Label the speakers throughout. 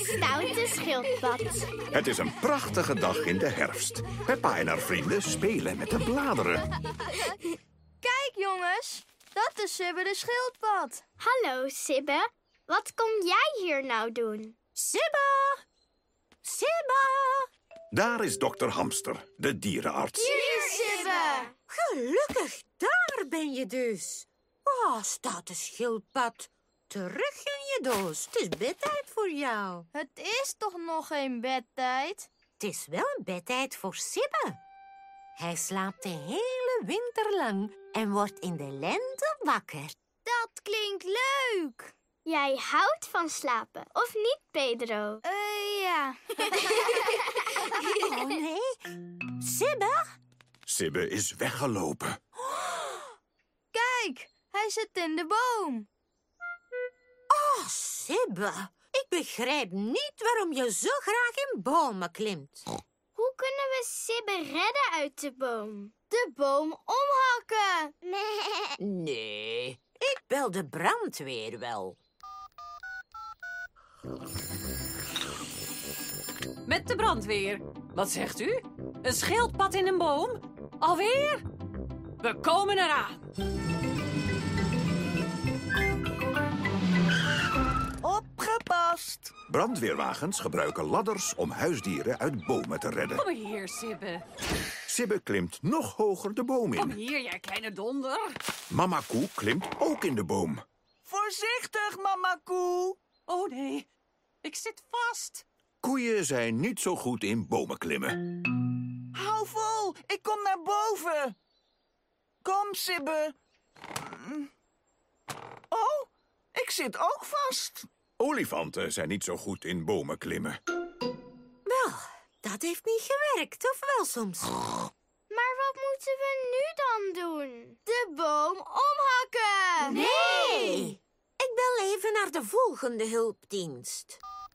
Speaker 1: stoute schildpad.
Speaker 2: Het is een prachtige dag in de herfst. Peppa en haar vrienden spelen met de bladeren.
Speaker 3: Kijk, jongens. Dat is Sibbe de schildpad.
Speaker 1: Hallo, Sibbe. Wat kom jij hier nou doen?
Speaker 4: Sibbe! Sibbe!
Speaker 2: Daar is dokter Hamster, de dierenarts.
Speaker 3: Hier, Sibbe.
Speaker 4: Gelukkig, daar ben je dus. Oh, staat de schildpad. Terug in je doos. Het is bedtijd voor jou.
Speaker 3: Het is toch nog geen bedtijd?
Speaker 4: Het is wel een bedtijd voor Sibbe. Hij slaapt de hele winter lang en wordt in de lente wakker.
Speaker 3: Dat klinkt leuk.
Speaker 1: Jij houdt van slapen, of niet, Pedro?
Speaker 3: Ja.
Speaker 4: Oh nee, Sibbe?
Speaker 2: Sibbe is weggelopen.
Speaker 3: Kijk, hij zit in de boom.
Speaker 4: Oh, Sibbe, ik begrijp niet waarom je zo graag in bomen klimt.
Speaker 1: Hoe kunnen we Sibbe redden uit de boom?
Speaker 3: De boom omhakken.
Speaker 4: Nee, ik bel de brandweer wel.
Speaker 5: Met de brandweer. Wat zegt u? Een schildpad in een boom? Alweer? We komen eraan.
Speaker 3: Opgepast.
Speaker 2: Brandweerwagens gebruiken ladders om huisdieren uit bomen te redden.
Speaker 5: Kom hier, Sibbe.
Speaker 2: Sibbe klimt nog hoger de boom
Speaker 5: Kom
Speaker 2: in.
Speaker 5: hier, jij kleine donder.
Speaker 2: Mama koe klimt ook in de boom.
Speaker 3: Voorzichtig, mama koe.
Speaker 5: Oh nee, ik zit vast.
Speaker 2: Koeien zijn niet zo goed in bomen klimmen.
Speaker 3: Hou vol, ik kom naar boven. Kom, Sibbe. Oh, ik zit ook vast.
Speaker 2: Olifanten zijn niet zo goed in bomen klimmen.
Speaker 4: Wel, dat heeft niet gewerkt, of wel soms?
Speaker 1: Maar wat moeten we nu dan doen?
Speaker 3: De boom omhakken.
Speaker 4: Nee! Ik bel even naar de volgende hulpdienst.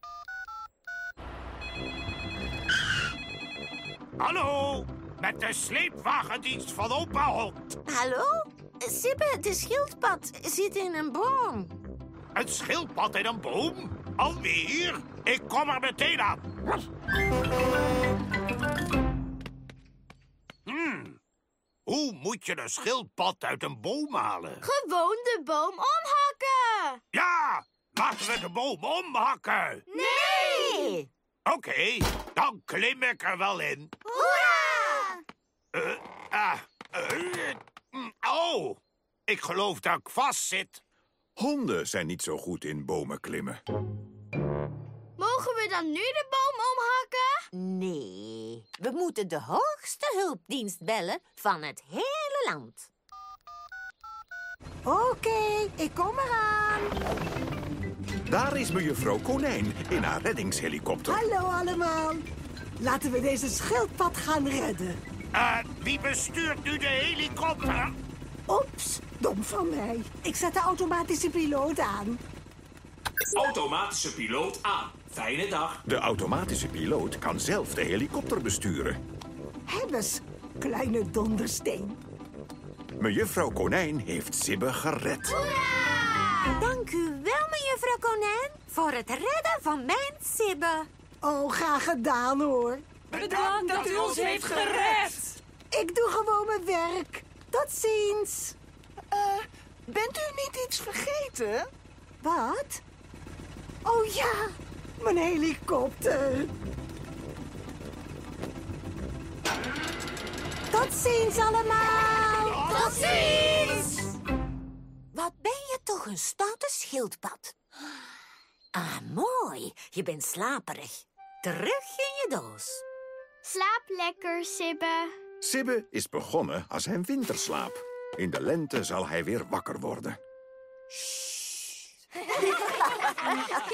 Speaker 6: Hallo, met de sleepwagendienst van opa Hond.
Speaker 4: Hallo? Sibbe, de schildpad zit in een boom.
Speaker 6: Een schildpad in een boom? Alweer? Ik kom er meteen aan. Hoe moet je een schildpad uit een boom halen?
Speaker 3: Gewoon de boom omhakken.
Speaker 6: Ja, laten we de boom omhakken.
Speaker 4: Nee!
Speaker 6: Oké, dan klim ik er wel in.
Speaker 3: Hoera!
Speaker 6: Oh, ik geloof dat ik vast zit.
Speaker 2: Honden zijn niet zo goed in bomen klimmen.
Speaker 3: Mogen we dan nu de boom omhakken?
Speaker 4: Nee, we moeten de hoogste hulpdienst bellen van het hele land. Oké, ik kom eraan.
Speaker 2: Daar is mejuffrouw Konijn in haar reddingshelikopter.
Speaker 7: Hallo allemaal. Laten we deze schildpad gaan redden.
Speaker 6: Wie bestuurt nu de helikopter?
Speaker 7: Oeps, dom van mij. Ik zet de automatische piloot aan.
Speaker 8: Automatische piloot aan. Fijne dag.
Speaker 2: De automatische piloot kan zelf de helikopter besturen.
Speaker 7: Hebbes, kleine dondersteen.
Speaker 2: Mejuffrouw Konijn heeft Sibbe gered.
Speaker 4: Dank u wel, mejuffrouw Konijn, voor het redden van mijn Sibbe.
Speaker 7: Oh, graag gedaan hoor.
Speaker 5: Bedankt dat u ons heeft gered.
Speaker 7: Ik doe gewoon mijn werk. Tot ziens.
Speaker 3: Bent u niet iets vergeten?
Speaker 7: Wat? Oh ja, mijn helikopter. Tot ziens allemaal.
Speaker 4: Tot ziens! Wat ben je toch een stoute schildpad. Ah, mooi. Je bent slaperig. Terug in je doos.
Speaker 1: Slaap lekker, Sibbe.
Speaker 2: Sibbe is begonnen als zijn winterslaap. In de lente zal hij weer wakker worden.